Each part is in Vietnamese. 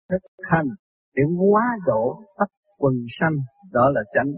thực hành để hóa độ tất quần sanh, đó là chánh.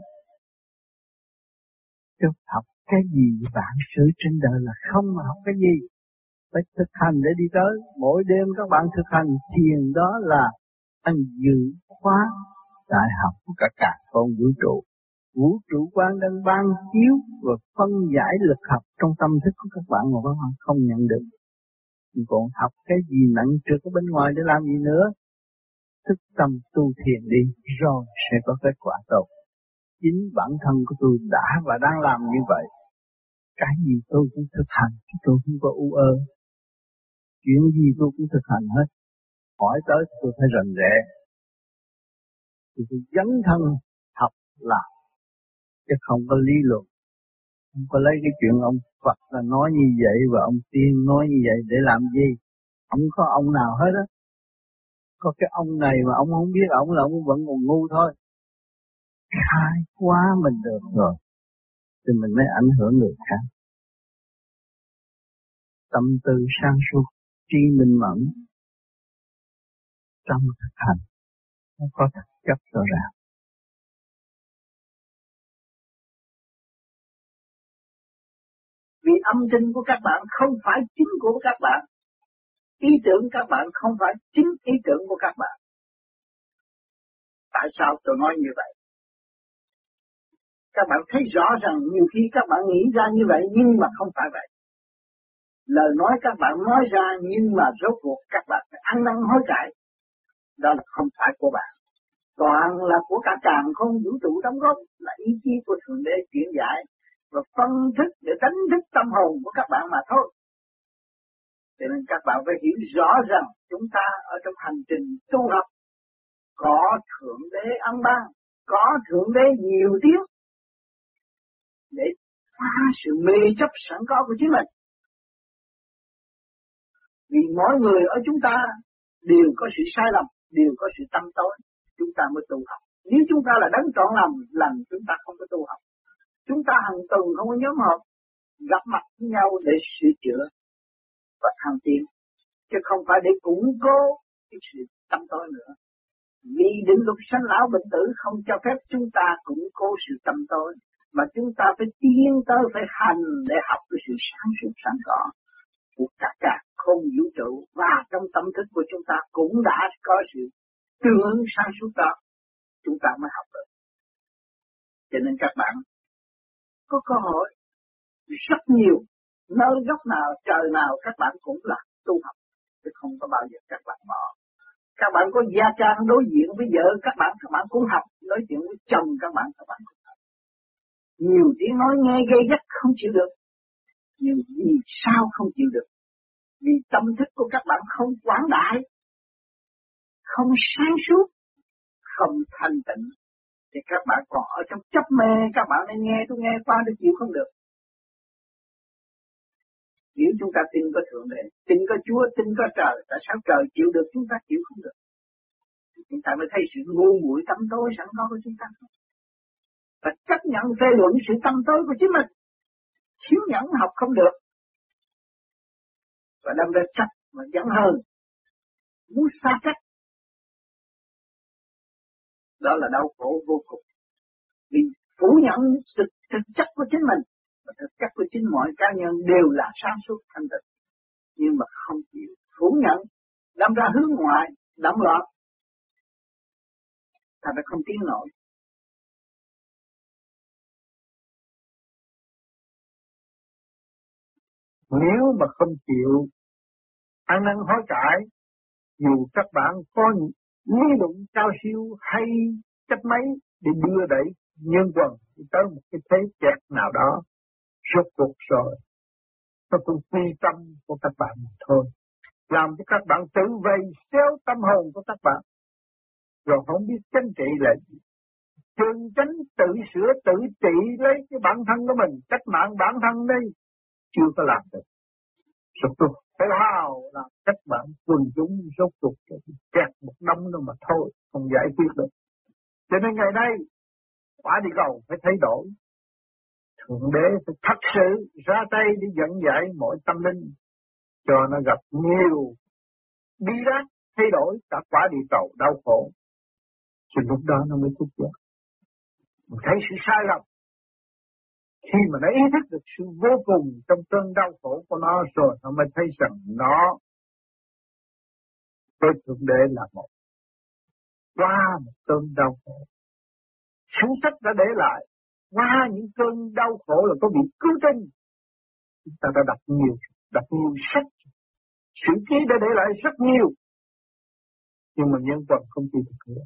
Chứ học cái gì vạn sự trên đời là không mà học cái gì. Phải thực hành để đi tới. Mỗi đêm các bạn thực hành thiền, đó là anh dự khóa đại học của cả con vũ trụ. Vũ trụ quan đang ban chiếu và phân giải lực học trong tâm thức của các bạn mà các bạn không nhận được. Còn học cái gì nặng trược ở bên ngoài để làm gì nữa? Thức tâm tu thiền đi, rồi sẽ có kết quả tốt. Chính bản thân của tôi đã và đang làm như vậy. Cái gì tôi cũng thực hành, tôi không có u ơ. Chuyện gì tôi cũng thực hành hết. Hỏi tới tôi phải rành rẽ. Tôi dấn thân học làm, chứ không có lý luận. Không có lấy cái chuyện ông Phật là nói như vậy và ông Tiên nói như vậy để làm gì. Không có ông nào hết á. Có cái ông này mà ông không biết ông là ông vẫn còn ngu thôi. Khai quá mình được rồi, thì mình mới ảnh hưởng người khác. Tâm tư sáng suốt, trí minh mẫn, trong thực hành nó có thực chất rõ ràng. Vì âm thanh của các bạn không phải chính của các bạn. Ý tưởng các bạn không phải chính ý tưởng của các bạn. Tại sao tôi nói như vậy? Các bạn thấy rõ rằng nhiều khi các bạn nghĩ ra như vậy nhưng mà không phải vậy. Lời nói các bạn nói ra nhưng mà rốt cuộc các bạn phải ăn năn hối cải. Đó là không phải của bạn. Toàn là của cả càn không vũ trụ đóng góp, là ý chí của Thượng Đế chuyển giải và phân thức để đánh thức tâm hồn của các bạn mà thôi. Cho nên các bạn phải hiểu rõ rằng chúng ta ở trong hành trình tu học có Thượng Đế ân ban, có Thượng Đế nhiều tiếng để phá sự mê chấp sẵn có của chính mình. Vì mỗi người ở chúng ta đều có sự sai lầm, đều có sự tâm tối, chúng ta mới tu học. Nếu chúng ta là đấng trọn lành chúng ta không có tu học. Chúng ta hàng tuần không có nhóm họp, gặp mặt với nhau để sửa chữa và thăng tiến, chứ không phải để củng cố cái sự tâm tối nữa. Vì định luật sanh lão bệnh tử không cho phép chúng ta củng cố sự tâm tối, mà chúng ta phải tiến tới, phải hành để học cái sự sáng suốt sẵn có của cả không vũ trụ, và trong tâm thức của chúng ta cũng đã có sự tương ứng sáng suốt đó, chúng ta mới học được. Cho nên các bạn có cơ hội rất nhiều, nơi góc nào, trời nào các bạn cũng là tu học, chứ không có bao giờ các bạn bỏ. Các bạn có gia trang đối diện với vợ các bạn cũng học, nói chuyện với chồng các bạn cũng học. Nhiều tiếng nói nghe gây gắt không chịu được, nhưng vì sao không chịu được? Vì tâm thức của các bạn không quảng đại, không sáng suốt, không thanh tịnh, thì các bạn còn ở trong chấp mê. Các bạn nên nghe, tôi nghe qua tôi chịu không được. Nếu chúng ta tin có Thượng Đế, tin có Chúa, tin có trời, tại sao trời chịu được chúng ta chịu không được? Chúng ta mới thấy sự ngu muội tâm tối sẵn có của chúng ta. Và chấp nhận phê luận sự tâm tối của chính mình. Thiếu nhẫn học không được. Và đâm ra chấp mà giận hờn, muốn xa cách. Đó là đau khổ vô cùng. Vì phủ nhận thực chất của chính mình, và thực chất của chính mọi cá nhân đều là sáng suốt thanh tịnh, nhưng mà không chịu phủ nhận, đâm ra hướng ngoại, động loạn, ta đã không tiến nổi. Nếu mà không chịu ăn năn hối cải, dù các bạn có lý luận cao siêu hay chấp máy để đưa đẩy nhân quần tới một cái thế kẹt nào đó, rốt cuộc rồi nó cũng quy tâm của các bạn thôi, làm cho các bạn tự vây xéo tâm hồn của các bạn, rồi không biết chánh trị là gì. Chân chánh tự sửa tự trị lấy cái bản thân của mình, cách mạng bản thân đây chưa có làm được. Rốt cuộc tự hào là cách mạng quần chúng, rốt cuộc kẹt một đống nữa mà thôi, không giải quyết được. Cho nên ngày nay quả đi cầu phải thay đổi. Thượng Đế phải thật sự ra tay để dẫn dạy mọi tâm linh cho nó gặp nhiều bi đát, thay đổi cả quả địa cầu đau khổ. Thì lúc đó nó mới thức giấc. Mình thấy sự sai lầm. Khi mà nó ý thức được sự vô cùng trong cơn đau khổ của nó rồi, nó mới thấy rằng nó với Thượng Đế là một. Qua một cơn đau khổ, sử sách đã để lại, qua những cơn đau khổ là có bị cứu tinh. Chúng ta đã đọc nhiều sách, sử ký đã để lại rất nhiều, nhưng mà nhân vật không chịu thực hiện.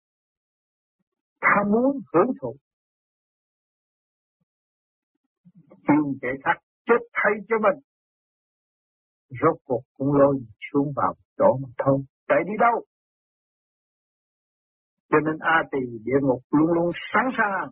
Tham muốn hưởng thụ, tìm kẻ khác chết thay cho mình, rốt cuộc cũng lôi xuống vào chỗ mà thôi. Chạy đi đâu? Cho nên A Tỳ địa ngục luôn luôn sẵn sàng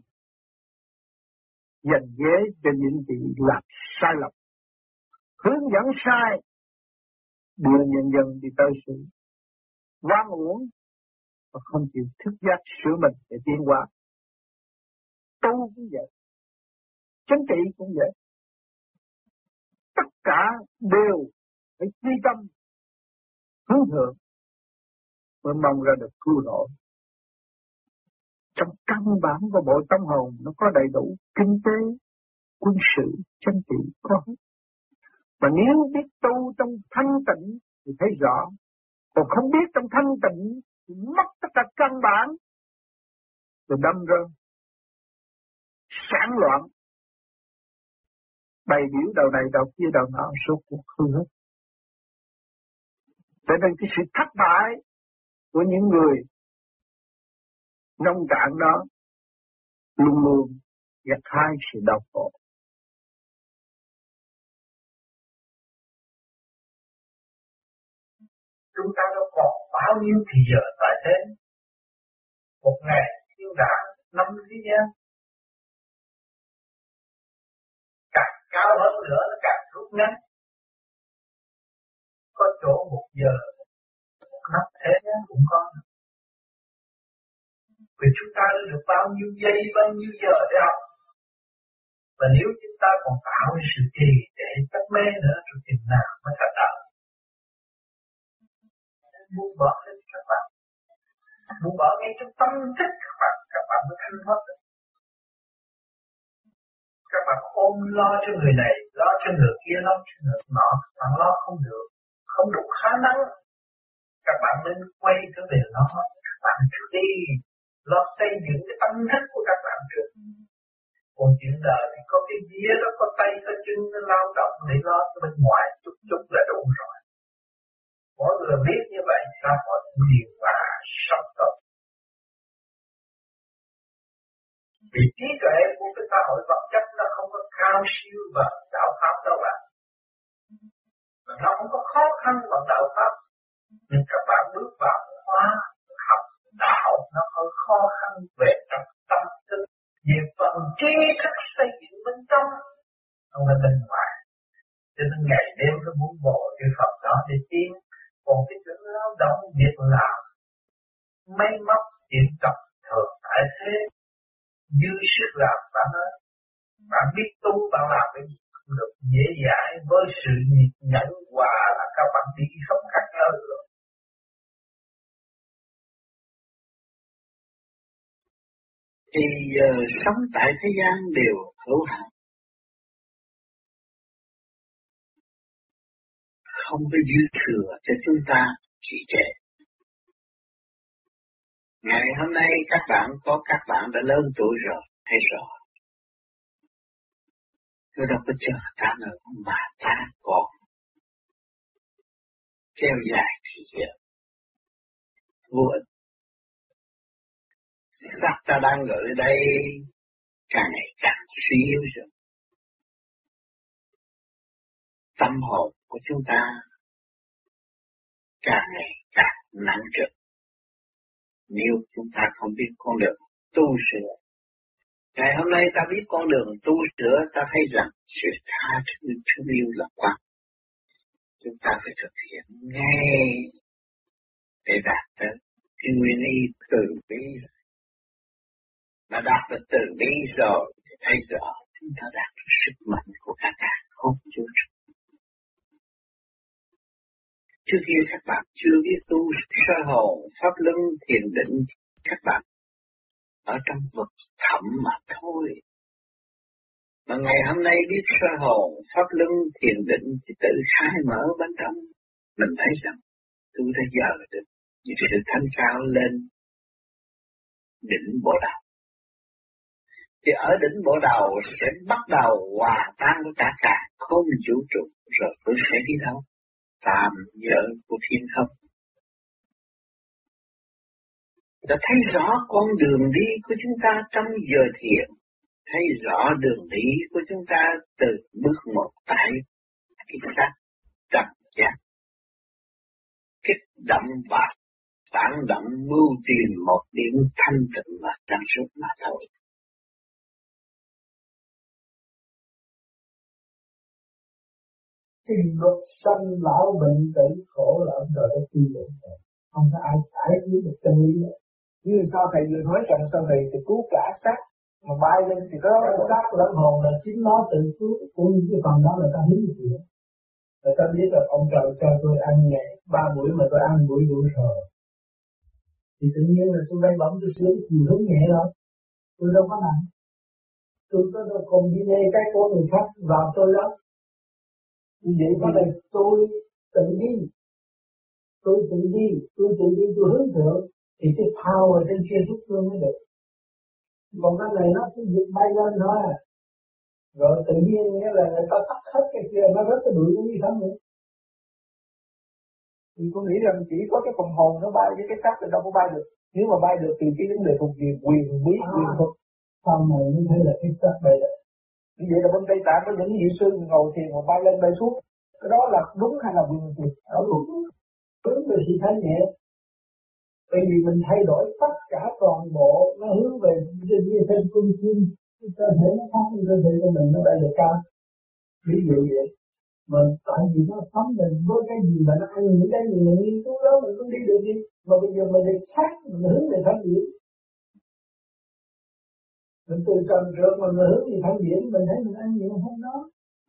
dành ghế cho những vị làm sai lầm, hướng dẫn sai, đưa nhân dân đi tới sự oan uổng và không chịu thức giác sửa mình để tiến hóa. Tu cũng vậy, chính trị cũng vậy, tất cả đều phải quy tâm hướng thượng mới mong ra được cứu độ. Trong căn bản của bộ tâm hồn nó có đầy đủ kinh tế, quân sự, chính trị có hết. Mà nếu biết tu trong thanh tịnh thì thấy rõ, còn không biết trong thanh tịnh thì mất tất cả căn bản, rồi đâm rơ, sản loạn, bày biểu đầu này đầu kia đầu nọ, số cuộc hư hết. Cho nên cái sự thất bại của những người nông cạn đó luôn luôn gặt hái sự đau khổ. Chúng ta đâu còn bao nhiêu thì giờ tại thế. Một ngày thiên đàng năm thế gian. Càng cao hơn nữa nó càng rút ngắn. Có chỗ 1 giờ, 1 năm thế gian cũng có. Vì chúng ta đã được bao nhiêu giây, bao nhiêu giờ để học. Và nếu chúng ta còn tạo sự trì để chấp mê nữa, rồi chừng nào mới thành đạo. Buông bỏ hết các bạn. Buông bỏ ngay trong tâm thức các bạn mới thanh thoát được. Các bạn ôm lo cho người này, lo cho người kia, lo cho người nọ, các bạn lo không được, không đủ khả năng. Các bạn nên quay trở về lo các bạn trước đi, lo xây dựng cái tâm thức của các bạn trước. Còn chuyện đời thì có cái vía đó, có tay, có chân, nó lao động để lo cho bên ngoài, chút là đủ rồi. Mỗi người biết như vậy, sao mọi điều và sống tốt. Vì trí tuệ của cái xã hội vật chất nó không có cao siêu và đạo pháp đâu bạn. Nó không có khó khăn bằng đạo pháp. Nhưng các bạn bước vào hóa học đạo, nó hơi khó khăn về trong tâm thức, về phần trí thức xây dựng bên trong, không phải bên ngoài. Cho nên ngày đêm nó muốn bộ cái phần đó để tiến. Còn cái chuyện lao động, việc làm, máy móc, điện tập thường tại thế, dư sức làm bạn ơi. Bạn biết tu, bạn làm cái gì không được dễ dãi, với sự nhẫn hòa là các bạn đi không khác nhau rồi. Thì sống tại thế gian đều hữu hạn, không có dư thừa cho chúng ta trì trệ. Ngày hôm nay các bạn đã lớn tuổi rồi, hay rồi. Tôi đâu có chờ ta nữa mà ta còn kéo dài thì giờ vô ích. Sắc ta đang ở đây càng ngày càng suy yếu rồi. Tâm hồn của chúng ta càng ngày càng nặng trịch. Nếu chúng ta không biết con đường tu sửa, ngày hôm nay ta biết con đường tu sửa, ta thấy rằng sự tha thứ thương yêu là quan. Chúng ta phải thực hiện ngay để đạt tới cái nguyên ý từ bi. Mà đạt được từ bi rồi thì thấy rõ chúng ta đạt được sức mạnh của cả không vũ trụ. Trước kia các bạn chưa biết tu sơ hồn, pháp luân, thiền định, các bạn ở trong vực thẳm mà thôi. Mà ngày hôm nay biết sơ hồn, pháp luân, thiền định thì tự khai mở bên trong. Mình thấy rằng tôi đã giờ được những sự thanh cao lên đỉnh bộ đầu. Thì ở đỉnh bộ đầu sẽ bắt đầu hòa tan với cả không vũ trụ, rồi tôi sẽ đi đâu? Tạm giờ của thiên không. Ta thấy rõ con đường đi của chúng ta trong giờ thiền, thấy rõ đường đi của chúng ta từ bước một tại cái xác trần giác, kích động và phản động mưu tìm một điểm thanh tịnh và trong suốt mà thôi. Cái luật sanh lão bệnh tử khổ là ông trời đã quy định rồi, không có ai cãi với được chân lý đó. Như sao thầy vừa nói rằng sau này thì cứu cả xác mà bay lên thì có xác lẫn hồn là chính nó tự cứu cái phần đó là ta hiến chuyện. Người ta biết là ông trời cho tôi ăn ngày 3 buổi mà tôi ăn buổi đủ rồi, thì tự nhiên là tôi bay bổng tôi sửa chiều hướng nhẹ rồi, tôi đâu có làm, tôi có đâu còn đi nê cái của người khác vào tôi đó. Như vậy có đây tôi tự đi, tôi hướng thượng thì cái power trên kia rút luôn mới được. Còn cái này nó cứ việc bay lên thôi à. Rồi tự nhiên nghĩa là người ta tắt hết cái kia, nó rất cái bụi cũng như thế nữa. Thì tôi nghĩ rằng chỉ có cái phần hồn nó bay, với cái xác thì đâu có bay được. Nếu mà bay được thì cái vấn đề thuộc về quyền bí, quyền thuật. Sau này mới thấy là cái xác bay được. Như vậy là bên Tây Tạng có những vị sư ngồi thiền mà bay lên bay xuống. Cái đó là đúng hay là quyền thuật? Đó đúng. Hướng về sự thanh nhẹ. Bởi vì mình thay đổi tất cả toàn bộ, nó hướng về trên cung chim, cơ thể nó khác, cơ thể của mình nó bay được cao. Ví dụ vậy. Mà tại vì nó sống mình với cái gì mà nó ăn những cái gì mình nghiên cứu đó mình cũng đi được đi. Mà bây giờ mình lại khác, mình hướng về thanh điển. Mình từ trần trượt mà mình hướng về thanh điển, mình thấy mình ăn nhiều hơn đó.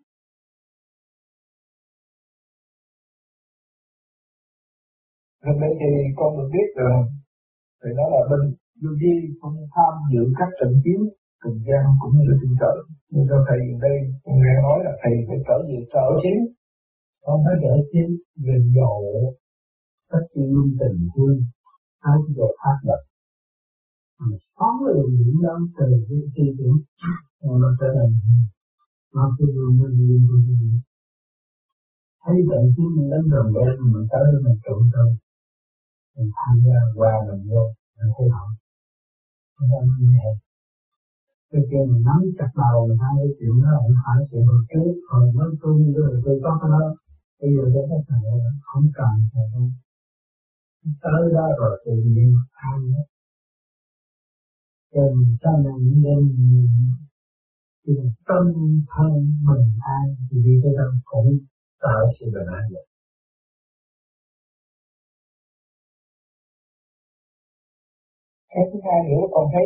Gần đây thì con được biết rồi, thì đó là bên Yogi không tham dự các trận chiến Trần gian cũng như trên trời. Nhưng sau thầy gần đây con nghe nói là thầy phải trở về trở chiến, không phải trở chiến về dầu sách chuyên tình thương, hai cái dầu ác độc. Mình sống với đường điểm đó từ cái tư tưởng, nó trở thành nó cứ mình thấy trận chiến mình đánh rồng đen mình tới mình trộn thôi, mình tham gia qua mình vô mình thấy họ, chúng ta mới nghe. Cái kia mình nắm chặt đầu mình hai cái chuyện đó không phải chuyện hồi trước, hồi mới tu rồi tôi có cái đó, bây giờ tôi có sợ không cần sợ đâu, tới đó rồi tự nhiên ăn đó. Rồi sau này nên tìm tâm thân mình an thì đi tới đâu cũng tạo sự bình an được. Cái thứ hai nữa con thấy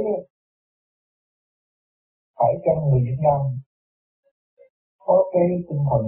phải cho người Việt Nam có cái tinh thần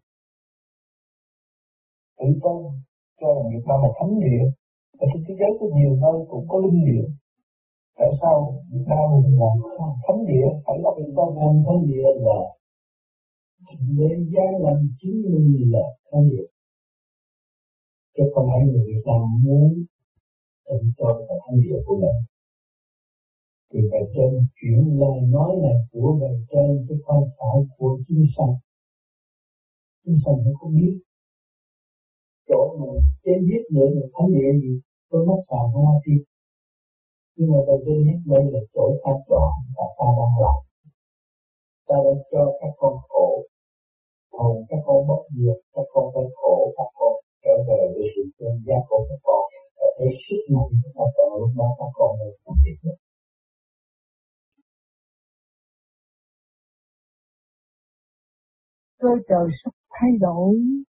tự tôn cho Việt Nam là thánh địa. Ở trên thế giới có nhiều nơi cũng có linh địa. Tại sao Việt Nam là thánh địa phải có tự tôn? Thánh địa là để gia làm chứng minh là thánh địa. Chứ không phải người Việt Nam muốn tự tôn là thánh địa của mình. Thì bề trên chuyển lời nói này của bề trên chứ không phải của chúng sanh. Chúng sanh không có biết chỗ mình trên biết nữa là thánh địa gì, tôi mất xài hoa tiếp. Nhưng mà bề trên biết đây là chỗ tác đoạn và ta đang làm. Ta đã cho các con khổ, còn các con bất diệt, các con phải khổ, các con trở về với sự chân giác của các con. Và thấy sức mạnh của các con lúc đó các con mới không biết được. Cơ trời sắp thay đổi.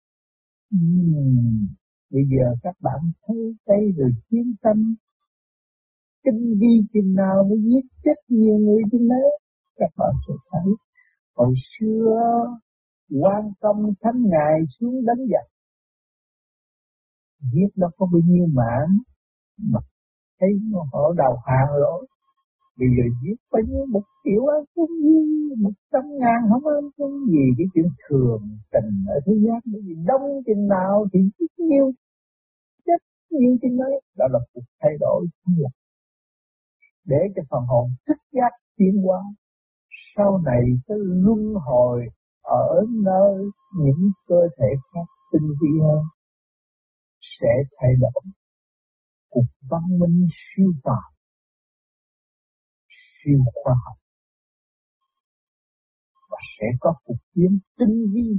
Bây giờ các bạn thấy đây rồi chiến tâm, kinh vi chừng nào mới giết chết nhiều người chừng đấy. Các bạn sẽ thấy hồi xưa quan tâm thánh ngài xuống đánh giặc, Giết nó có bao nhiêu mạng mà thấy họ đầu hàng rồi. Bây giờ giết bao nhiêu 1 triệu ăn cũng như 100.000 không ăn cũng gì. Cái chuyện thường tình ở thế gian bởi vì đông chừng nào thì giết nhiều, chết nhiều chừng đấy. Đó là cuộc thay đổi để cho phần hồn thức giác tiến hóa. Sau này sẽ luân hồi ở nơi những cơ thể khác tinh vi hơn, sẽ thay đổi cuộc văn minh siêu phàm, siêu khoa học, và sẽ có cuộc chiến tinh vi.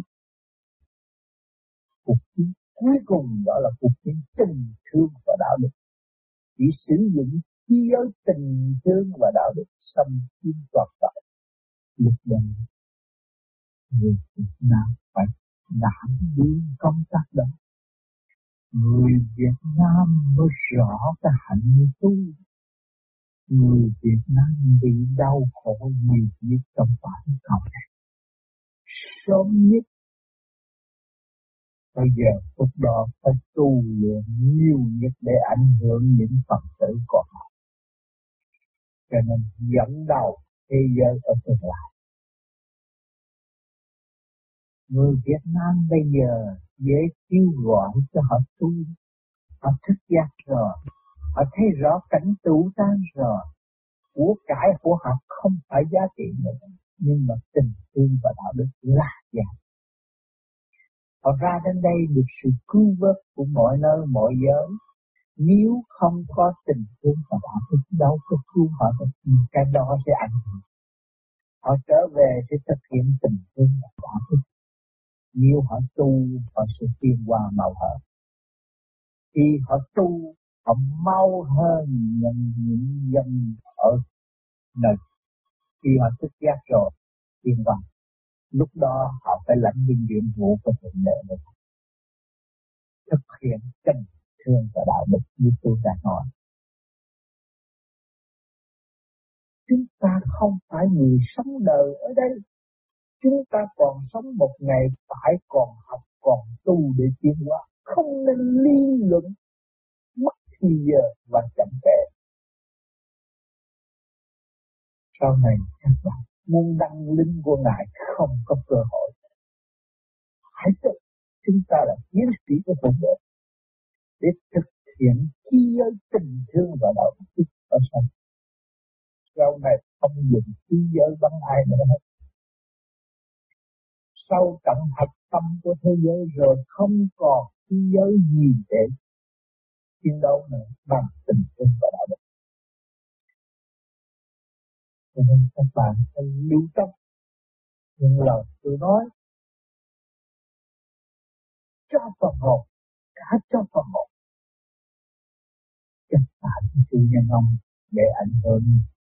Cuộc chiến cuối cùng đó là cuộc chiến tình thương và đạo đức. Chỉ sử dụng khí giới tình thương và đạo đức xâm chiếm toàn tại. Lúc đó người Việt Nam phải đảm đương công tác đó. Người Việt Nam mới rõ cái hạnh tu. Người Việt Nam bị đau khổ nhiều nhất trong bản cầu này. Sớm nhất bây giờ lúc đó phải tu luyện nhiều nhất để ảnh hưởng những Phật tử còn lại. Cho nên dẫn đầu thế giới ở tương lai. Người Việt Nam bây giờ dễ kêu gọi cho họ tu. Họ thức giác rồi, họ thấy rõ cảnh tụ tan rồi. Của cải của họ không phải giá trị nữa, nhưng mà tình thương và đạo đức là giá. Họ ra đến đây được sự cứu vớt của mọi nơi mọi giới. Nếu không có tình thương và đạo đức đâu có cứu họ được, cái đó sẽ ảnh hưởng. Họ trở về sẽ thực hiện tình thương và đạo đức. Nếu họ tu, họ sẽ tiến qua mau hơn. Khi họ tu, họ mau hơn những dân ở nơi. Khi họ thức giác rồi, tiến qua. Lúc đó họ phải lãnh những nhiệm vụ của Thượng Đế để thực hiện tình thương và đạo đức như tôi đã nói. Chúng ta không phải người sống đời ở đây. Chúng ta còn sống một ngày phải còn học, còn tu để tiến hóa. Không nên lý luận, mất thì giờ và chậm trễ. Sau này các bạn muốn đăng linh của Ngài không có cơ hội. Hãy tự chúng ta là chiến sĩ của Thượng Đế để thực hiện khí giới tình thương và đạo đức ở sau. Sau này không dùng khí giới bắn ai nữa hết. Sau tận hạch tâm của thế giới rồi không còn khí giới gì để chiến đấu nữa bằng tình thương và đạo đức. Cho nên các bạn phải lưu tâm những lời tôi nói cho phần hồn, cả cho phần hồn. Các bạn sự nhân ông để ảnh hưởng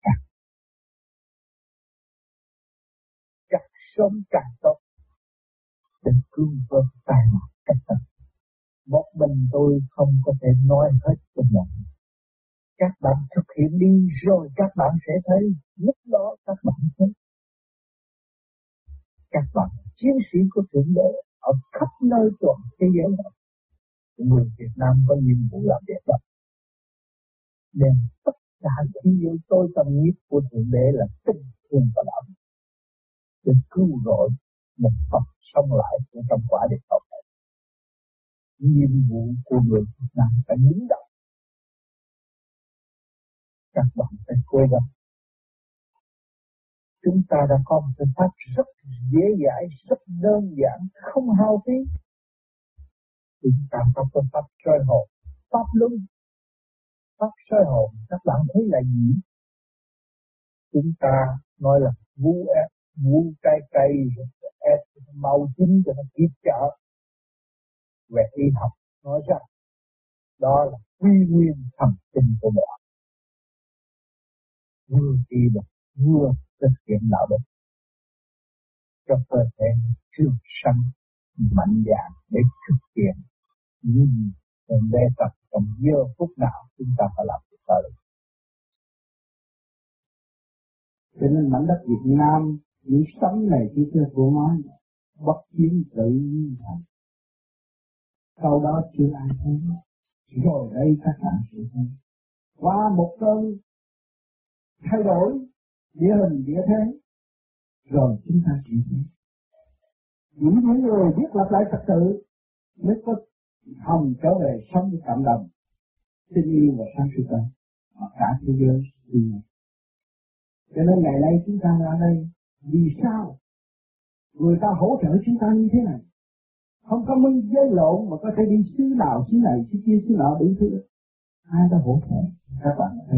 càng sớm càng tốt để cứu vớt tai nạn cách tâm. Một mình tôi không có thể nói hết cho mọi người. Các bạn thực hiện đi rồi các bạn sẽ thấy, lúc đó các bạn thấy. Các bạn chiến sĩ của Thượng Đế ở khắp nơi toàn thế giới này. Người Việt Nam có nhiệm vụ làm việc đó. Nên tất cả khí giới tôi tâm nhất của Thượng Đế là tình thương và đạo đức. Để cứu rỗi một Phật sống lại trong quả địa cầu này. Nhiệm vụ của người Việt Nam phải đứng đầu. Các bạn phải cố gắng. Chúng ta đã có một phương pháp rất dễ dãi, rất đơn giản, không hao phí. Chúng ta có phương pháp soi hồn, pháp luân. Pháp soi hồn các bạn thấy là gì? Chúng ta nói là vu cây ép màu chín cho nó kịp chợ. Về y học nói rằng đó là quy nguyên thần kinh của bạn. Vừa y được, vừa thực hiện đạo đức cho cơ thể trường sanh mạnh dạn để thực hiện những gì mình đề tập trong giờ phút nào chúng ta phải làm được tới. Cho nên mảnh đất Việt Nam những sống này chỉ thưa cô nói bất chiến tự thành. Sau đó chưa ai thấy. Rồi đây các bạn sẽ thấy qua một cơn thay đổi địa hình địa thế, rồi chúng ta sẽ thấy những người biết lập lại trật tự mới có hồng trở về sống với cộng đồng tình yêu và sáng suốt hơn mà cả thế giới. Cho nên ngày nay chúng ta ở đây vì sao người ta hỗ trợ chúng ta như thế này, không có minh giới lộn mà có thể đi xứ nào xứ này xứ kia xứ nọ đủ thứ, ai đã hỗ trợ các bạn thấy.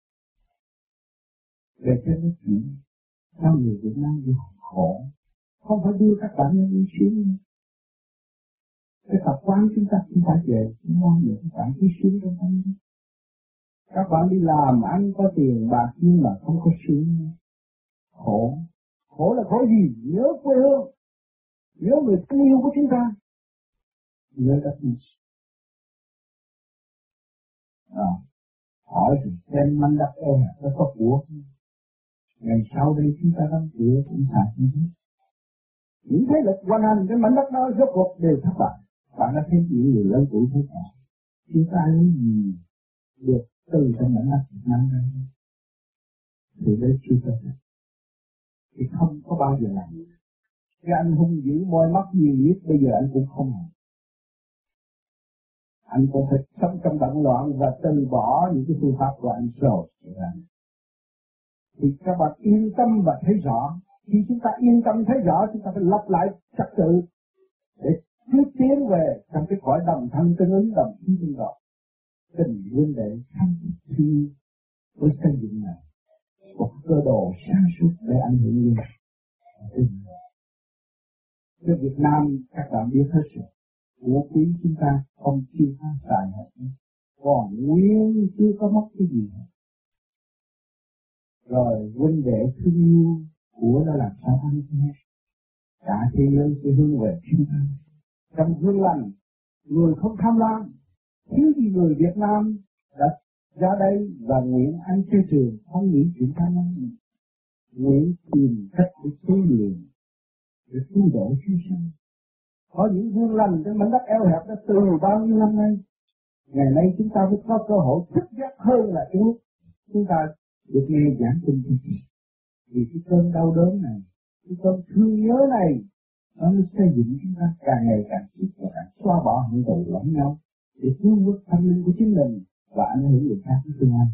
Về trên cái chuyện sao người Việt Nam đi khổ, không phải đưa các bạn lên đi xuống. Cái tập quán chúng ta về chúng mong được các bạn đi xuống trong tâm. Các bạn đi làm ăn có tiền bạc nhưng mà không có sướng. Khổ. Khổ là khổ gì? Nhớ quê hương, nhớ người thân yêu của chúng ta, nhớ đất nước. Hỏi thì xem manh đất eo hẹp nó có của. Ngày sau đây chúng ta đóng cửa cũng xài như thế. Những thế lực quan hành cái mảnh đất đó rốt cuộc đều thất bại. Bạn đã thấy những người lớn tuổi thất bại. Chúng ta lấy gì được từ trong mảnh đất Việt Nam ra? Từ đấy chưa có thể. Thì không có bao giờ làm. Cái anh hung dữ môi mắt nhiều nhất bây giờ anh cũng không làm. Anh cũng phải sống trong động loạn và từ bỏ những cái phương pháp của anh rồi. Thì các bạn yên tâm và thấy rõ. Khi chúng ta yên tâm thấy rõ, chúng ta phải lập lại trật tự để bước tiến về trong cái cõi đồng thanh tương ứng đồng khí tương độ. Tình huynh đệ thanh thi với xây dựng này một cơ đồ sáng suốt để ảnh hưởng như này. Cho Việt Nam các bạn biết hết rồi, của quý chúng ta không chưa phá xài hết, còn nguyên chưa có mất cái gì hết. Rồi huynh đệ thương yêu của nó làm sao ăn hết. Cả thế giới sẽ hướng về chúng ta. Trong hương lành, người không tham lam, thiếu gì người Việt Nam đã ra đây và nguyện anh chơi trường, không nghĩ chuyện tham lam. Nguyện tìm cách để tu luyện, để tu độ chúng sanh. Có những hương lành trên mảnh đất eo hẹp đã từ bao nhiêu năm nay. Ngày nay chúng ta mới có cơ hội thức giác hơn là cái lúc chúng ta được nghe giảng kinh thiên. Vì cái cơn đau đớn này, cái cơn thương nhớ này, nó mới xây dựng chúng ta càng ngày càng tốt và càng xóa bỏ hận thù lẫn nhau để cứu vớt tâm linh của chính mình và ảnh hưởng người khác với tương lai.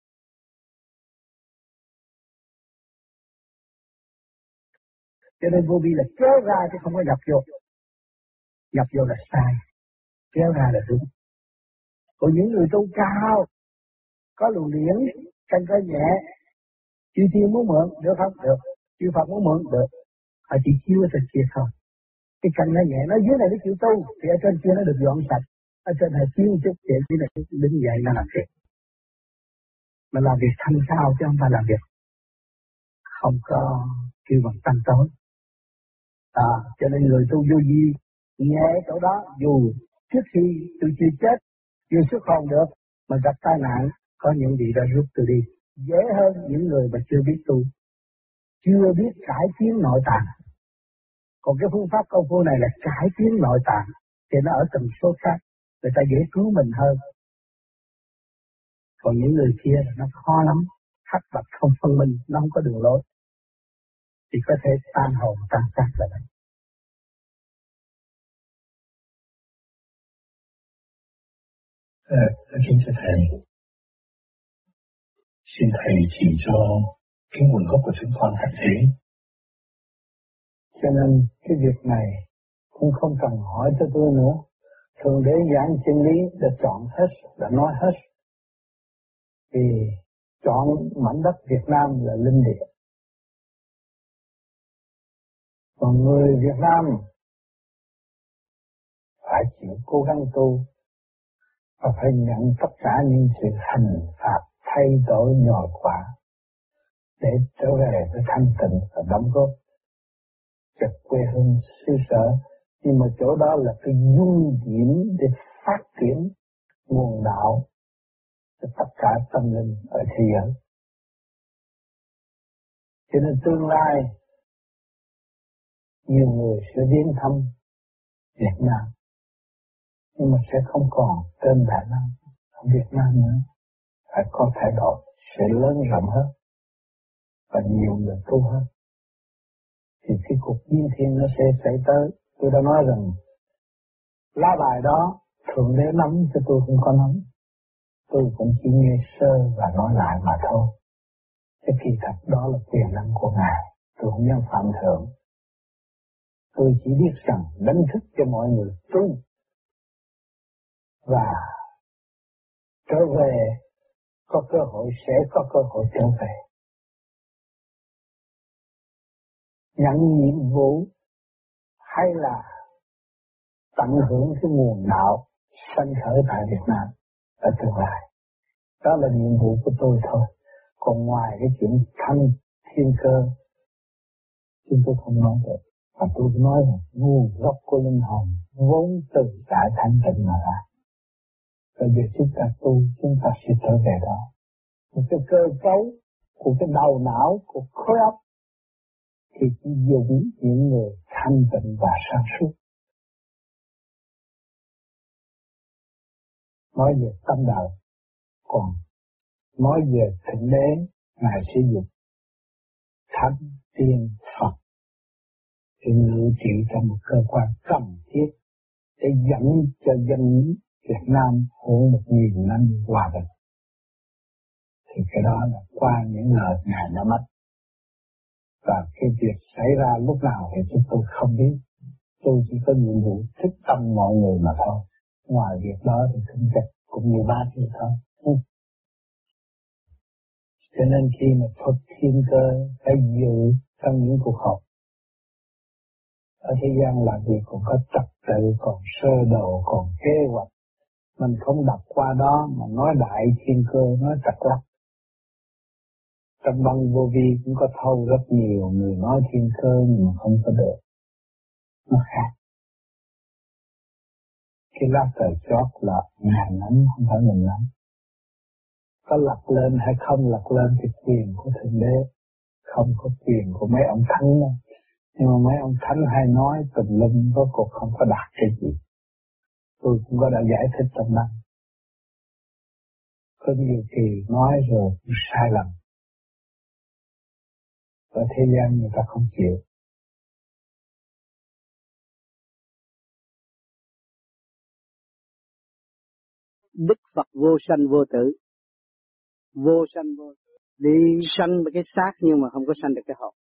Cho nên vô vi là kéo ra chứ không có nhập vô. Nhập vô là sai, kéo ra là đúng. Còn những người tu cao, có luồng điển, căn cơ nhẹ, chư thiên muốn mượn, được không? Được. Chư Phật muốn mượn, được. Họ chỉ chiếu ở trên kia thôi. Cái căn nó nhẹ, nó dưới này nó chịu tu, thì ở trên kia nó được dọn sạch. Ở trên này chiếu một chút, thì dưới này đứng dậy nó làm việc. Mà làm việc thanh cao chứ không phải làm việc không có kêu bằng tăng tối. Cho nên người tu vô vi nghe chỗ đó, dù trước khi tôi chưa chết, chưa xuất hồn được, mà gặp tai nạn, có những vị đã rút tôi đi. Dễ hơn những người mà chưa biết tu, chưa biết cải tiến nội tạng. Còn cái phương pháp công phu này là cải tiến nội tạng, thì nó ở tần số khác, người ta dễ cứu mình hơn. Còn những người kia là nó khó lắm, hắc bạch không phân minh, nó không có đường lối, thì có thể tan hồn tan xác là đấy. Kính thưa Thầy, xin Thầy chỉ cho cái nguồn gốc của chúng con thật thế. Cho nên cái việc này cũng không cần hỏi cho tôi nữa. Thượng Đế giảng chân lý đã chọn hết, đã nói hết. Vì chọn mảnh đất Việt Nam là linh địa. Còn người Việt Nam phải chịu cố gắng tu và phải nhận tất cả những sự hành phạt thay đổi nhồi quả để trở về với thanh tịnh và đóng góp cho quê hương xứ sở. Nhưng mà chỗ đó là cái dung điểm để phát triển nguồn đạo cho tất cả tâm linh ở thế giới. Cho nên tương lai nhiều người sẽ đến thăm Việt Nam nhưng mà sẽ không còn tên Đại Nam ở Việt Nam nữa. Phải có thay đổi, sẽ lớn rộng hơn và nhiều người tu hơn. Thì cái cuộc biến thiên nó sẽ xảy tới. Tôi đã nói rằng lá bài đó Thượng Đế nắm cho tôi không có nắm. Tôi cũng chỉ nghe sơ và nói lại mà thôi. Cái kỳ thật đó là quyền năng của Ngài. Tôi không dám phạm thượng. Tôi chỉ biết rằng đánh thức cho mọi người tu và trở về, có cơ hội sẽ có cơ hội trở về. Nhận nhiệm vụ hay là tận hưởng cái nguồn đạo sanh khởi tại Việt Nam ở tương lai. Đó là nhiệm vụ của tôi thôi. Còn ngoài cái chuyện thanh thiên cơ, chúng tôi không nói được. Và tôi nói là nguồn gốc của linh hồn vốn từ đại thanh tịnh mà ra. Bây giờ chúng ta tu, chúng ta sẽ trở về đó. Một cái cơ cấu của cái đầu não, của khối óc thì chỉ dùng những người thanh tịnh và sáng suốt. Nói về tâm đạo, còn nói về Thượng Đế, Ngài sử dụng Thánh, Tiên, Phật để ngự trị trong một cơ quan cần thiết để dẫn cho dân Việt Nam hưởng 1000 năm hòa bình. Thì cái đó là qua những lời Ngài đã mất. Và cái việc xảy ra lúc nào thì chúng tôi không biết. Tôi chỉ có nhiệm vụ thích tâm mọi người mà thôi. Ngoài việc đó thì không chắc cũng như ba thì thôi. Cho nên khi mà thuật thiên cơ phải dự trong những cuộc họp. Ở thế gian làm gì còn có trật tự, còn sơ đồ, còn kế hoạch. Mình không đọc qua đó mà nói đại thiên cơ, nói trật lắm. Trong băng vô vi cũng có thâu rất nhiều người nói thiên cơ nhưng mà không có được. Nó khác. Cái lá cờ chót là Ngài nắm, không phải mình nắm. Có lật lên hay không lật lên thì quyền của Thượng Đế, không có quyền của mấy ông thánh đâu. Nhưng mà mấy ông thánh hay nói tùm lum rốt cuộc không có đạt cái gì. Tôi cũng có đã giải thích trong đó. Có nhiều kỳ nói rồi sai lầm. Ở thế gian người ta không chịu. Đức Phật vô sanh vô tử. Vô sanh vô tử. Đi sanh với cái xác nhưng mà không có sanh được cái hồn.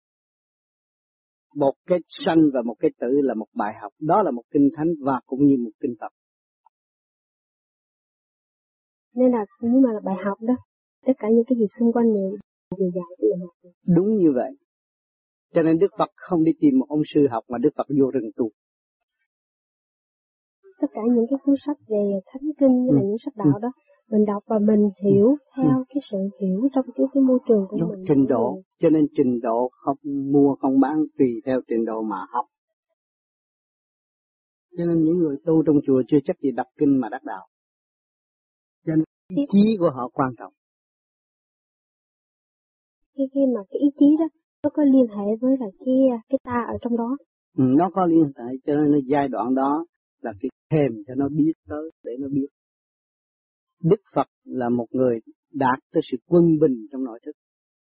Một cái sanh và một cái tử là một bài học. Đó là một kinh thánh và cũng như một kinh Phật. Nên là nếu mà là bài học đó, tất cả những cái gì xung quanh đều dạy cho mình học. Đúng như vậy. Cho nên Đức Phật không đi tìm một ông sư học mà Đức Phật vô rừng tu. Tất cả những cái cuốn sách về thánh kinh như là những sách đạo đó, mình đọc và mình hiểu theo cái sự hiểu trong cái môi trường của mình. Trình độ, cho nên trình độ không mua không bán tùy theo trình độ mà học. Cho nên những người tu trong chùa chưa chắc gì đọc kinh mà đắc đạo. Cho nên ý chí của họ quan trọng. Khi mà cái ý chí đó nó có liên hệ với là cái ta ở trong đó. Nó có liên hệ, cho nên giai đoạn đó là cái thèm cho nó biết tới để nó biết. Đức Phật là một người đạt tới sự quân bình trong nội thức.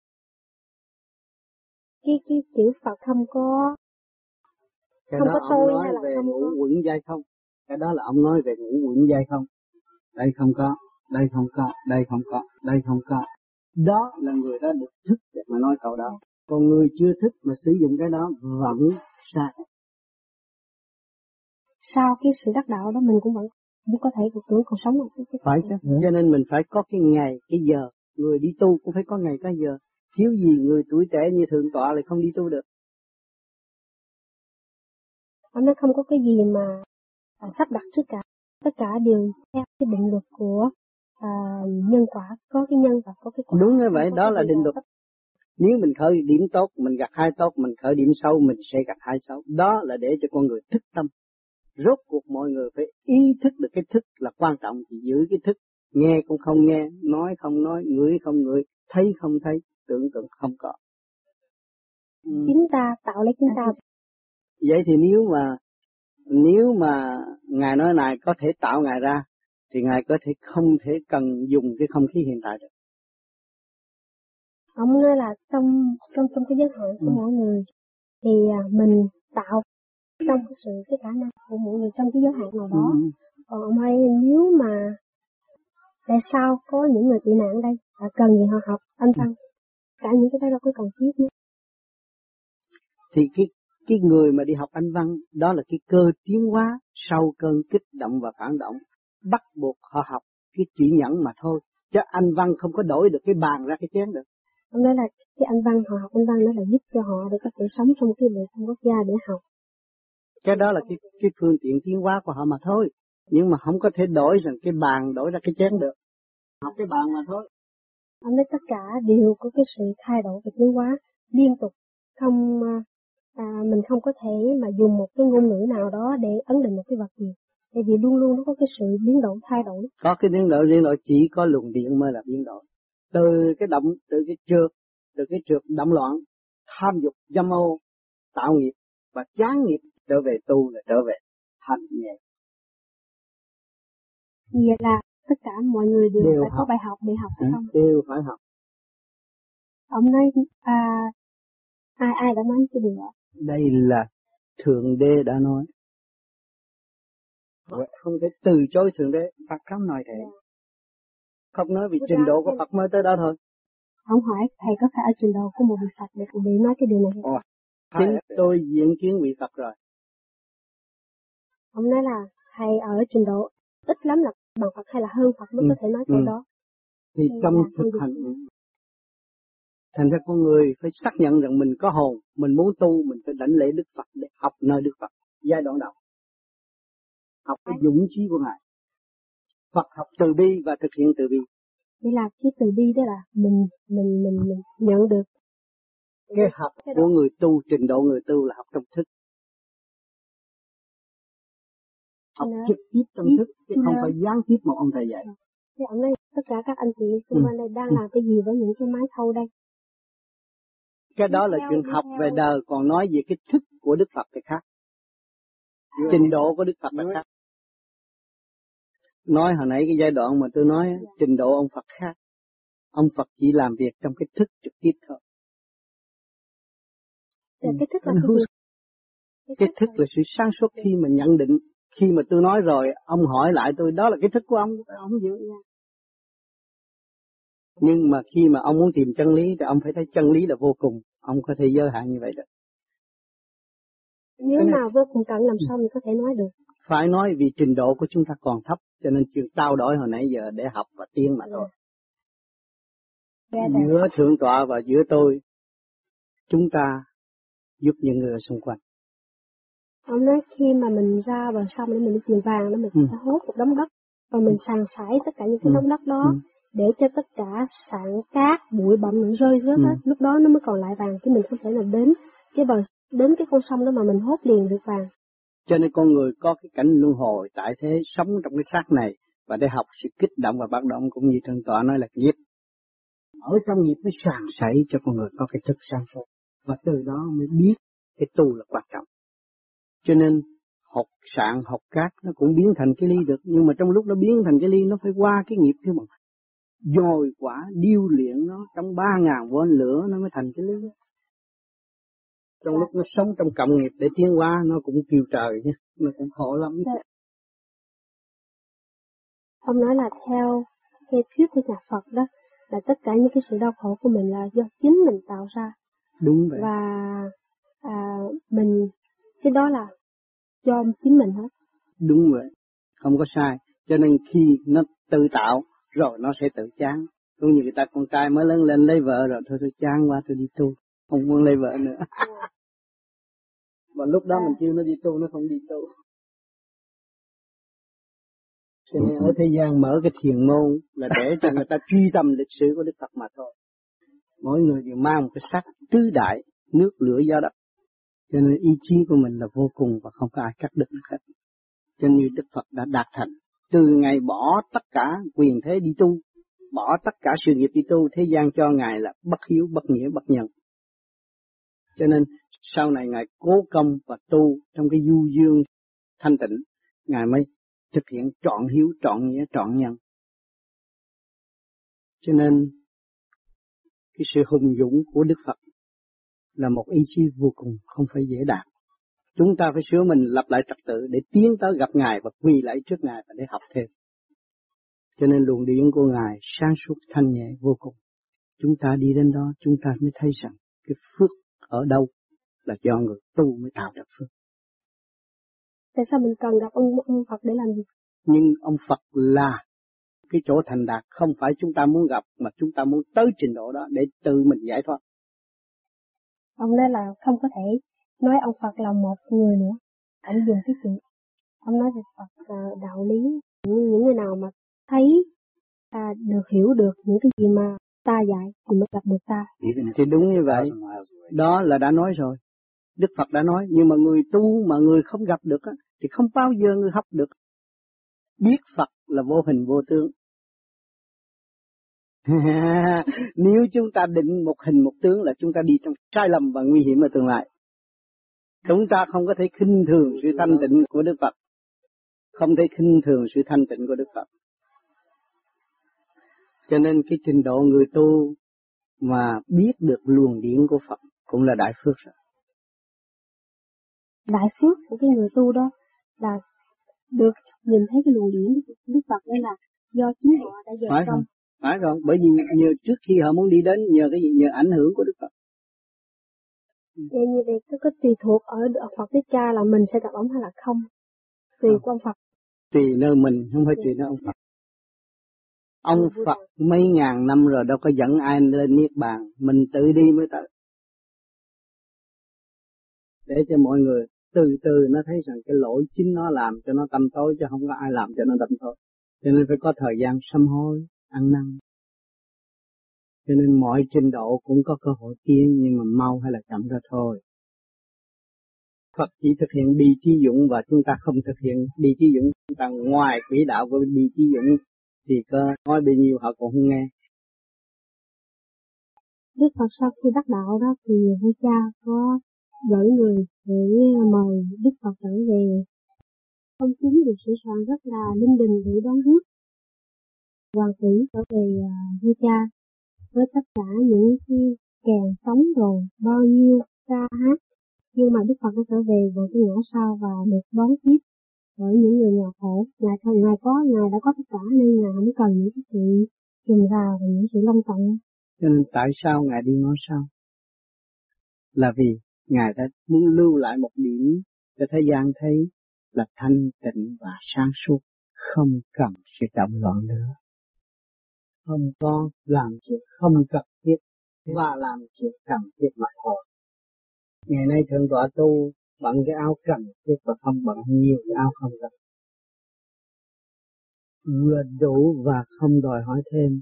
Cái chữ Phật không có Cái không đó có tôi nói hay là về không ngũ có quẩn giai không. Cái đó là ông nói về ngũ quẩn giai không. Đây không có, đây không có, đây không có, đây không có. Đó là người đó được thức để mà nói câu đó. Còn người chưa thức mà sử dụng cái đó vẫn sai. Sau cái sự đắc đạo đó mình cũng vẫn có thể cuộc tưởng còn sống ở cái phải chứ. Cho nên mình phải có cái ngày, cái giờ. Người đi tu cũng phải có ngày có giờ. Thiếu gì người tuổi trẻ như thượng tọa lại không đi tu được. Nó không có cái gì mà sắp đặt trước cả. Tất cả đều theo cái định luật của nhân quả, có cái nhân và có cái quả. Đúng như vậy, đó là định luật. Nếu mình khởi điểm tốt, mình gặt hai tốt, mình khởi điểm xấu, mình sẽ gặt hai xấu. Đó là để cho con người thức tâm. Rốt cuộc mọi người phải ý thức được cái thức là quan trọng, thì giữ cái thức. Nghe cũng không nghe, nói không nói, ngửi không ngửi, thấy không thấy, tưởng tượng không có. Chính ta tạo lấy chính ta. Vậy thì nếu mà Nếu mà Ngài nói Ngài có thể tạo Ngài ra, thì Ngài có thể không thể cần dùng cái không khí hiện tại được. Ông nói là trong cái giới hạn của mỗi người thì mình tạo trong cái khả năng của mỗi người trong cái giới hạn nào đó. Còn ông ơi, nếu mà tại sao có những người tị nạn đây và cần gì họ học Anh văn, cả những cái đó đâu có cần thiết nữa. Thì cái người mà đi học Anh văn đó là cái cơ tiến hóa sau cơn kích động và phản động, bắt buộc họ học cái chỉ nhẫn mà thôi, chứ Anh văn không có đổi được cái bàn ra cái chén được. Ông nói là cái Anh văn, họ học Anh văn đó là giúp cho họ để có thể sống trong cái đời trong quốc gia để học. Cái đó là cái phương tiện tiến hóa của họ mà thôi, nhưng mà không có thể đổi rằng cái bàn đổi ra cái chén được. Học cái bàn mà thôi. Ông nói tất cả đều có cái sự thay đổi và tiến hóa liên tục, không mình không có thể mà dùng một cái ngôn ngữ nào đó để ấn định một cái vật gì, tại vì luôn luôn nó có cái sự biến đổi thay đổi. Có cái biến đổi chỉ có luồng điện mới là biến đổi. Từ cái động, từ cái trượt động loạn, tham dục, dâm ô, tạo nghiệp và chán nghiệp trở về tu là trở về thành nhẹ. Vậy là tất cả mọi người đều phải học. Có bài học để học phải không? Đều phải học. Ông nói ai đã nói cái điều đó? Đây là Thượng Đế đã nói. Không thể từ chối Thượng Đế. Phật không nói thế. Không nói vì trình độ của Phật mới tới đó thôi. Ông hỏi thầy có phải ở trình độ của một vị Phật để nói cái điều này không? Chính tôi diện kiến vị Phật rồi. Ông nói là thầy ở trình độ ít lắm là bằng Phật hay là hơn Phật mới có thể nói câu đó. Thì trong thực hành, thành ra con người phải xác nhận rằng mình có hồn, mình muốn tu, mình phải đảnh lễ Đức Phật để học nơi Đức Phật. Giai đoạn đầu, học cái dũng chí của Ngài. Phật học từ bi và thực hiện từ bi. Đây là cái từ bi đó là mình nhận được. Cái học của người tu, trình độ người tu là học trong thức. Học trực tiếp trong thức, chứ không phải gián tiếp một ông thầy dạy. Thì ông nói tất cả các anh chị xung quanh đây đang làm cái gì với những cái máy thâu đây? Cái đó là chuyện học về đời, còn nói về cái thức của Đức Phật thì khác. Trình độ của Đức Phật là khác. Nói hồi nãy cái giai đoạn mà tôi nói, trình độ ông Phật khác. Ông Phật chỉ làm việc trong cái thức trực tiếp thôi. Cái thức là cái thức là sự sáng suốt khi mà nhận định. Khi mà tôi nói rồi, ông hỏi lại tôi, đó là cái thức của ông giữ. Nhưng mà khi mà ông muốn tìm chân lý thì ông phải thấy chân lý là vô cùng, ông có thể giới hạn như vậy được. Nếu mà vô cùng tận làm sao mình có thể nói được? Phải nói vì trình độ của chúng ta còn thấp, cho nên chuyện trao đổi hồi nãy giờ để học và tiến mà thôi. Giữa Thượng Tọa và giữa tôi, chúng ta giúp những người xung quanh. Ông nói khi mà mình ra bờ sông để mình đi tìm vàng đó, mình sẽ hốt một đống đất và mình sàn sải tất cả những cái đống đất đó để cho tất cả sạn cát, bụi bặm nó rơi rớt hết. Lúc đó nó mới còn lại vàng, chứ mình không thể nào đến cái con sông đó mà mình hốt liền được vàng. Cho nên con người có cái cảnh luân hồi tại thế, sống trong cái xác này và để học sự kích động và bất động, cũng như Thượng Tọa nói là nghiệp. Ở trong nghiệp mới sàn sảy cho con người có cái thức sáng suốt, và từ đó mới biết cái tu là quan trọng. Cho nên học sạn, học cát nó cũng biến thành cái ly được, nhưng mà trong lúc nó biến thành cái ly nó phải qua cái nghiệp kia mà dồi quả điêu luyện nó trong 3.000 vôn lửa nó mới thành cái ly. Trong lúc nó sống trong cộng nghiệp để tiến hóa nó cũng kêu trời nhé, nó cũng khổ lắm. Ông nói là theo thuyết của nhà Phật đó, là tất cả những cái sự đau khổ của mình là do chính mình tạo ra. Đúng vậy. Và cái đó là do chính mình hết. Đúng vậy, không có sai. Cho nên khi nó tự tạo rồi nó sẽ tự chán. Cũng như người ta con trai mới lớn lên lấy vợ rồi thôi chán quá tôi đi tu, không muốn lấy vợ nữa. Và lúc đó mình kêu nó đi tu nó không đi tu. Cho nên ở thế gian mở cái thiền môn là để cho người ta truy tâm lịch sử của Đức Phật mà thôi. Mỗi người đều mang một cái xác tứ đại, nước lửa gió đất. Cho nên ý chí của mình là vô cùng và không có ai cắt đứt được hết. Cho nên Đức Phật đã đạt thành. Từ ngày bỏ tất cả quyền thế đi tu, bỏ tất cả sự nghiệp đi tu, thế gian cho Ngài là bất hiếu, bất nghĩa, bất nhân. Cho nên sau này Ngài cố công và tu trong cái du dương thanh tịnh, Ngài mới thực hiện trọn hiếu, trọn nghĩa, trọn nhân. Cho nên cái sự hùng dũng của Đức Phật là một ý chí vô cùng không phải dễ đạt. Chúng ta phải sửa mình, lập lại trật tự để tiến tới gặp Ngài và quỳ lạy trước Ngài và để học thêm. Cho nên luồng điển của Ngài sáng suốt thanh nhẹ vô cùng. Chúng ta đi đến đó, chúng ta mới thấy rằng cái phước ở đâu là do người tu mới tạo được phước. Tại sao mình cần gặp ông Phật để làm gì? Nhưng ông Phật là cái chỗ thành đạt, không phải chúng ta muốn gặp, mà chúng ta muốn tới trình độ đó để tự mình giải thoát. Ông nói là không có thể nói ông Phật là một người nữa. Ông dùng cái chuyện, ông nói về Phật đạo lý, những người nào mà thấy được hiểu được những cái gì mà ta dạy thì mới gặp được ta. Thì đúng như vậy, đó là đã nói rồi. Đức Phật đã nói, nhưng mà người tu mà người không gặp được thì không bao giờ người học được. Biết Phật là vô hình vô tướng. Nếu chúng ta định một hình một tướng là chúng ta đi trong sai lầm và nguy hiểm ở tương lai. Chúng ta không có thể khinh thường sự thanh tịnh của Đức Phật, không thể khinh thường sự thanh tịnh của Đức Phật. Cho nên cái trình độ người tu mà biết được luồng điển của Phật cũng là đại phước rồi. Đại phước của cái người tu đó là được nhìn thấy cái luồng điển của Đức Phật, đó là do chính họ đã dạy trong. Phải rồi, bởi vì nhờ trước khi họ muốn đi đến nhờ cái gì, nhờ ảnh hưởng của Đức Phật. Vậy như vậy có tùy thuộc ở Phật Thích Ca là mình sẽ gặp ông hay là không? Tùy của ông Phật. Tùy nơi mình, không phải tùy nơi ông Phật. Ông Phật mấy ngàn năm rồi đâu có dẫn ai lên Niết Bàn, mình tự đi mới tới. Để cho mọi người từ từ nó thấy rằng cái lỗi chính nó làm cho nó tâm tối, chứ không có ai làm cho nó tâm tối. Cho nên phải có thời gian sám hối, ăn năn. Cho nên mọi trình độ cũng có cơ hội tiến, nhưng mà mau hay là chậm ra thôi. Phật chỉ thực hiện bi trí dũng và chúng ta không thực hiện bi trí dũng. Chúng ta ngoài quỹ đạo của bi trí dũng thì có nói bao nhiêu họ cũng không nghe. Đức Phật sau khi đắc đạo đó thì vua cha có dẫn người để mời Đức Phật trở về công chúng được sửa soạn rất là linh đình để đón rước hoàng tử trở về vua cha với tất cả những cái kèn sóng rồi bao nhiêu ca hát. Nhưng mà Đức Phật đã trở về vào cái ngõ sau và được đón tiếp bởi những người nghèo khổ. Ngài đã có tất cả nên Ngài không cần những cái sự trùng rào và những sự long trọng. Cho nên tại sao Ngài đi ngõ sau? Là vì Ngài đã muốn lưu lại một điểm cho thế gian thấy là thanh tịnh và sáng suốt, không cần sự động loạn nữa. Không có làm chuyện không cần thiết và làm chuyện cần thiết mà thôi. Ngày nay thượng tọa tu bận cái áo cần thiết và không bận nhiều cái áo không cần. Vừa đủ và không đòi hỏi thêm.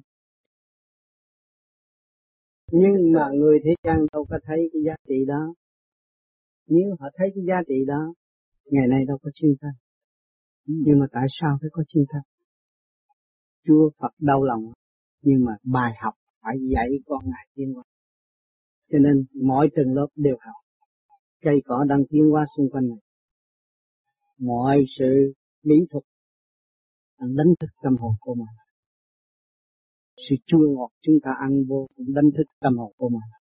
Nhưng mà người thế gian đâu có thấy cái giá trị đó. Nếu họ thấy cái giá trị đó, ngày nay đâu có chiến tranh. Nhưng mà tại sao phải có chiến tranh? Chúa Phật đau lòng, nhưng mà bài học phải dạy con Ngài tiến hóa. Cho nên mỗi tầng lớp đều học. Cây cỏ đang tiến hóa xung quanh này. Mọi sự mỹ thuật đang đánh thức tâm hồn của mình. Sự chua ngọt chúng ta ăn vô cũng đánh thức tâm hồn của mình.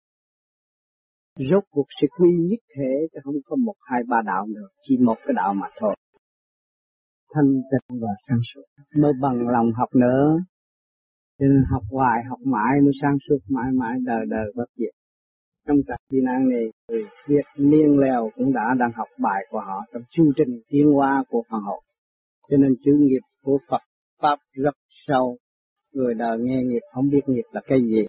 Rốt cuộc sự quy nhất thể chứ không có 1, 2, 3 đạo nữa, chỉ một cái đạo mà thôi. Thanh tịnh và sáng suốt mới bằng lòng học nữa. Cho nên học hoài học mãi mới sáng suốt, mãi mãi đời đời bất diệt. Trong các kỳ nạn này, người Việt niên lèo cũng đang học bài của họ trong chương trình tiến hóa của Phật học. Cho nên chữ nghiệp của Phật Pháp rất sâu. Người đời nghe nghiệp không biết nghiệp là cái gì.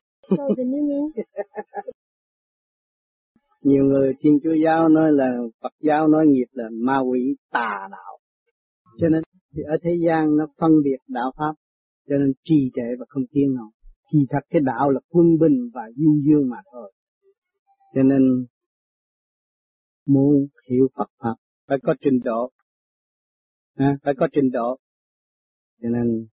Nhiều người Thiên Chúa giáo nói là Phật giáo nói nghiệp là ma quỷ tà đạo. Cho nên thì ở thế gian nó phân biệt đạo Pháp, cho nên trì trệ và không tiến nổi. Thì thật cái đạo là quân bình và du dương mà thôi. Cho nên muốn hiểu Phật Pháp phải có trình độ. Phải có trình độ. Cho nên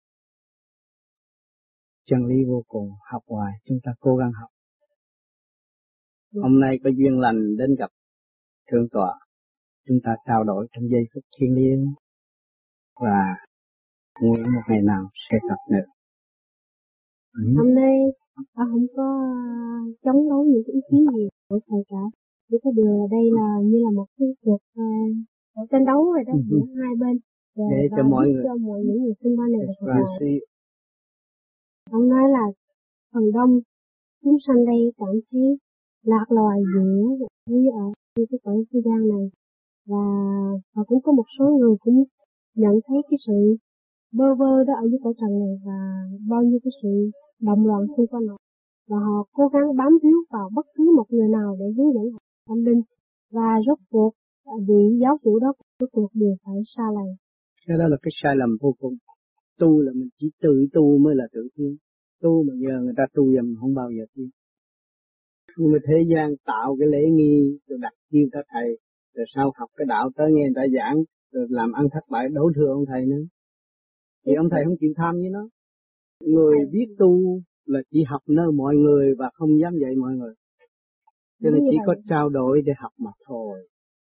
chân lý vô cùng, học hoài, chúng ta cố gắng học. Hôm nay có duyên lành đến gặp Thượng tọa, chúng ta trao đổi trong giây phút thiêng liêng và nguyện một ngày nào sẽ gặp nữa. Hôm nay ta không có chống đối những cái ý kiến gì của thầy cả. Chỉ có điều là đây là như là một cái cuộc tranh đấu rồi đó, giữa hai bên. Để cho mọi người, cho mọi những người xung quanh này được hòa. Ông nói là phần đông chúng sanh đây cảm thấy lạc loài giữa ở cái cõi thế gian này, và cũng có một số người cũng nhận thấy cái sự bơ vơ đó ở dưới cõi trần này và bao nhiêu cái sự động loạn xung quanh họ, và họ cố gắng bám víu vào bất cứ một người nào để hướng dẫn họ tâm linh, và rốt cuộc vị giáo chủ đó rốt cuộc đều phải xa lầy. Cái đó là cái sai lầm vô cùng. Tu là mình chỉ tự tu mới là tự tiến. Tu mà giờ người ta tu dầm không bao giờ tiến. Nhưng mà thế gian tạo cái lễ nghi rồi đặt chiêu cho thầy, rồi sau học cái đạo tới nghe người ta giảng, rồi làm ăn thất bại đổ thừa ông thầy nữa. Thì ông thầy không chịu tham với nó. Người biết tu là chỉ học nơi mọi người và không dám dạy mọi người. Cho nên chỉ có trao đổi để học mà thôi.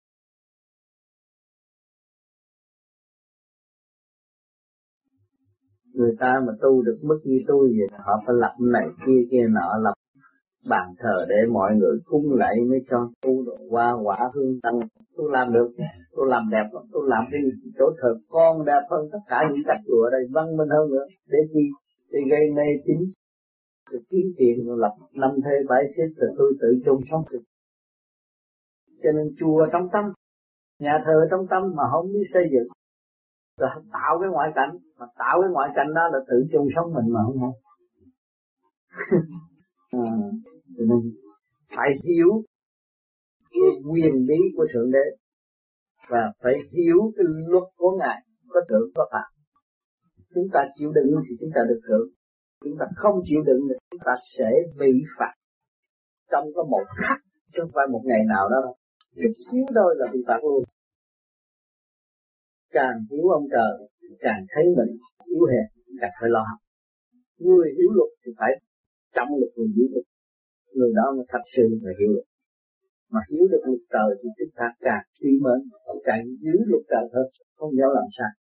Người ta mà tu được mức như tôi vậy, họ phải lập này kia nọ, lập bàn thờ để mọi người cúng lạy mới cho tu được qua quả hương tăng. Tôi làm được, tôi làm đẹp lắm, tôi làm cái chỗ thờ con đẹp hơn tất cả những cách chùa ở đây, văn minh hơn nữa. Để chi? Để gây mê tín, rồi kiếm tiền, rồi lập năm thê bãi xếp, rồi tôi tự chung sống được. Cho nên chùa trong tâm, nhà thờ trong tâm mà không biết xây dựng, rồi tạo cái ngoại cảnh, mà tạo cái ngoại cảnh đó là tự chung sống mình mà không hay. Cho nên phải hiểu cái quyền bí của Thượng Đế và phải hiểu cái luật của Ngài, có thượng có phạt. Chúng ta chịu đựng thì chúng ta được thượng, chúng ta không chịu đựng thì chúng ta sẽ bị phạt trong có một khắc, chứ không phải một ngày nào đó đâu. Chút xíu thôi là bị phạt luôn. Càng hiểu ông trời càng thấy mình yếu hèn, càng phải lo học. Người hiểu luật thì phải trọng luật người hiểu luật, người đó mới thật sự là hiểu luật. Mà hiểu được luật trời thì chúng ta càng quý mến, càng giữ luật trời hơn, không dám làm sai.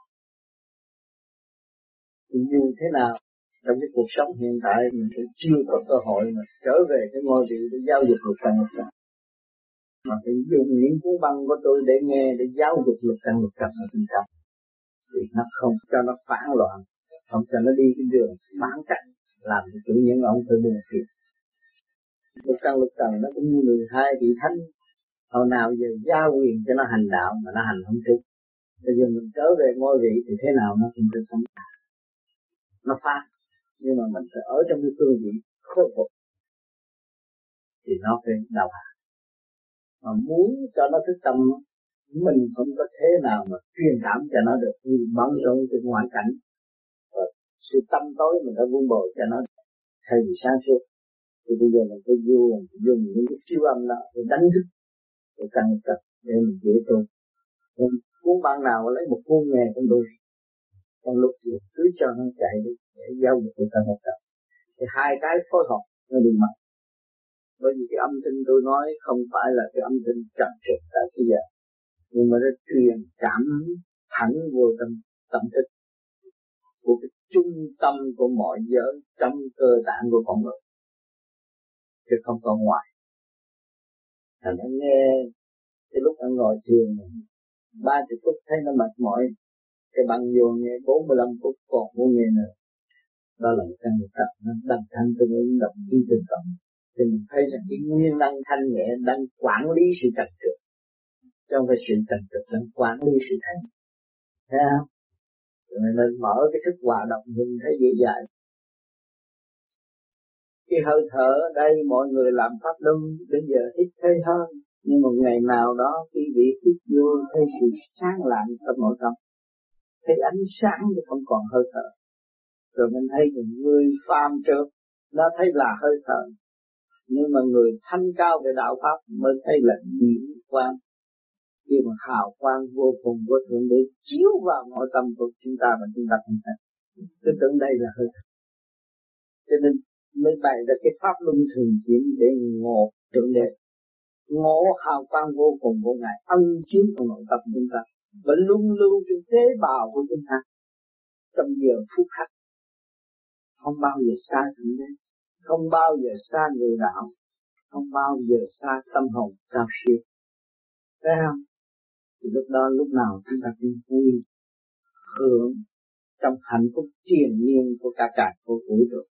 Thì dù thế nào trong cái cuộc sống hiện tại mình cũng chưa có cơ hội mà trở về cái ngôi vị để giáo dục luật trời một lần. Mà phải dùng những cuốn băng của tôi để nghe, để giáo dục luật trời một lần ở bên trong. Thì nó không cho nó phản loạn, không cho nó đi cái đường phản cách, làm cho chủ những ông tự buồn phiền. Luật trần nó cũng như 12 vị thánh, hồi nào giờ giao quyền cho nó hành đạo mà nó hành không được. Bây giờ mình trở về ngôi vị thì thế nào nó cũng được không? Nó phá, nhưng mà mình phải ở trong cái cương vị khôi phục thì nó phải đào hạ. Mà muốn cho nó thức tâm, mình không có thế nào mà truyền cảm cho nó được như bám rộng trên ngoại cảnh. Và sự tâm tối mình đã vun bồi cho nó thay vì sáng suốt. Thì bây giờ mình phải dùng những cái siêu âm đó để đánh thức, để căng cật để mình dễ tu. Nên cuốn băng nào lấy một cuốn nghề trong tôi, trong lúc thì cứ cho nó chạy đi để giao dịch của ta một tập. Thì hai cái phối hợp nó đi mạnh. Bởi vì cái âm thanh tôi nói không phải là cái âm thanh trật trực tại thế gian, nhưng mà nó truyền cảm thẳng vô tâm thức của cái trung tâm của mọi giới trong cơ tạng của con người, chứ không có ngoài. Thành nó nghe cái lúc anh ngồi thiền 30 phút thấy nó mệt mỏi, cái bằng vô nghe 45 phút còn muốn nghe nữa. Đó là một căn tập nó đầm thanh tương ứng động khí tương cộng. Thì mình thấy rằng cái nguyên năng thanh nhẹ đang quản lý sự trật trượt, chứ không phải sự trật trượt đang quản lý sự thanh. Thấy không? Cho nên mở cái thức hòa động mình thấy dễ dàng. Cái hơi thở ở đây mọi người làm pháp luân bây giờ ít thấy hơn, nhưng một ngày nào đó quý vị hít vô thấy sự sáng lạng trong nội tâm, thấy ánh sáng chứ không còn hơi thở. Rồi mình thấy những người phàm trước nó thấy là hơi thở, nhưng mà người thanh cao về đạo pháp mới thấy là diệu quang, khi mà hào quang vô cùng của Thượng Đế chiếu vào nội tâm của chúng ta và chúng ta không thấy. Cứ tưởng đây là hơi thở. Cho nên mới bày ra cái pháp luân thường chuyển để ngộ Thượng Đế. ngộ hào quang vô cùng của Ngài ân chiếu trong nội tâm chúng ta và luôn lưu trên tế bào của chúng ta trong giờ phút khắc, không bao giờ xa thượng đế, không bao giờ xa người đạo, không bao giờ xa tâm hồn cao siêu. Thấy không? Thì lúc đó lúc nào chúng ta cũng vui hưởng trong hạnh phúc triền miên của cả trời của vũ trụ.